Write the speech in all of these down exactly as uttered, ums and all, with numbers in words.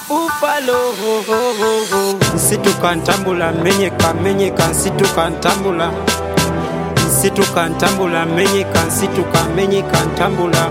Buffalo, nsituka ntambula menyeka menyeka nsituka ntambula nsituka ntambula menyeka nsituka menyeka ntambula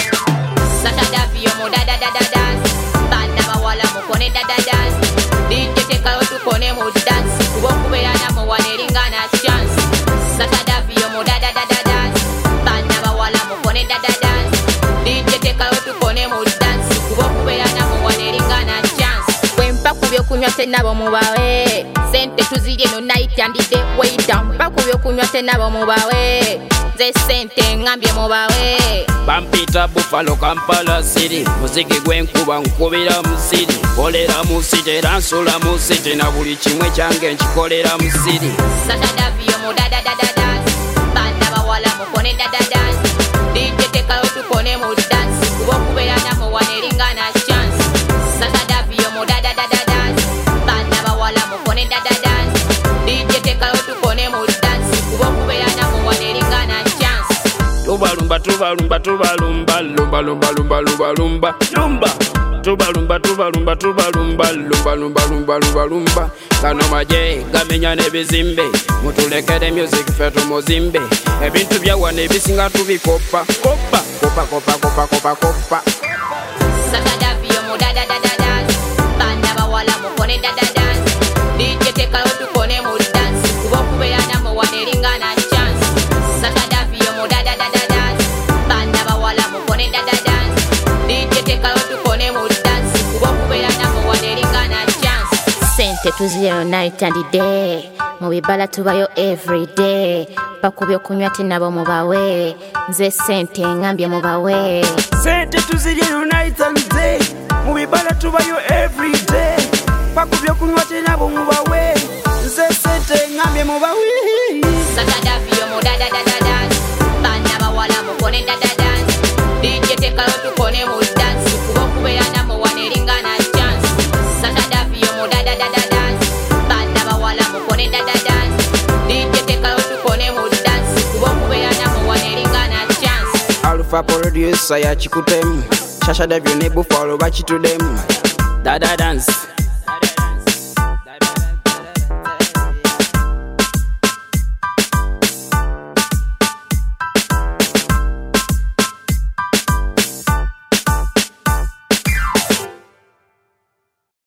Satada vyo mo da da da da dance banda bawala mukone da da dance D J teka yo tukone mo dance kubo kubeana mo wanelingana chance Satada vyo mo da da da da dance banda bawala mukone da da dance D J teka yo tukone mo dance kubo kubeana mo wanelingana chance Wempa kubyo kunywa tena bo mubawe sente tuzirye no night and day wait down pa kubyo kunywa tena bo mubawe ze sente ngambye mubawe Bampita Buffalo Kampala City muziki gwenkuba nkubira mu city kolera mu city ransula mu city na buli kimwe kyange nkikolera mu city Satada vyo mo da da da da dance banda bawala mukone da da dance D J teka yo tukone mo dance kubo kubeana mo wanelingana chance Satada vyo mo da da da da dance banda bawala mukone da da dance D J teka yo tukone mo dance kubo kubeana mo wanelingana chance Tubalumba tubalumba tubalumba lumba lumba lumba lumba lumba lumba Tubalumba tubalumba tubalumba lumba lumba lumba lumba lumba Kano maje gamenya nebizimbe mutulekere music fetu muzimbe ebintu byawane bisinga tubikopa kopa kopa kopa kopa kopa kopa Satada vyo mo da da da da dance banda bawala mukone da da dance D J teka yo tukone mo dance kubo kubeana mo wanelingana chance Satada vyo mo da da da da dance banda bawala mukone da da dance D J teka yo tukone mo dance kubo kubeana mo wanelingana chance Sente tuzirye night and day mu bibala tubayo every day pakubyo kunywa tena bo mubawe nze sente ngambye mubawe sente tuzirye night and day mu bibala tubayo every day pakubyo kunywa tena bo mubawe nze sente ngambye mubawe Satada vyo mo da da da da dance banda bawala mukone da da dance D J teka yo tukone mo dance kubo kubeana mo wanelingana chance Satada vyo mo da da da da dance banda bawala mukone da da dance D J teka yo tukone mo dance kubo kubeana mo wanelingana chance Alpha producer ya chikutemu Shasha Devyo ne Buffalo bachitudemu Dada dance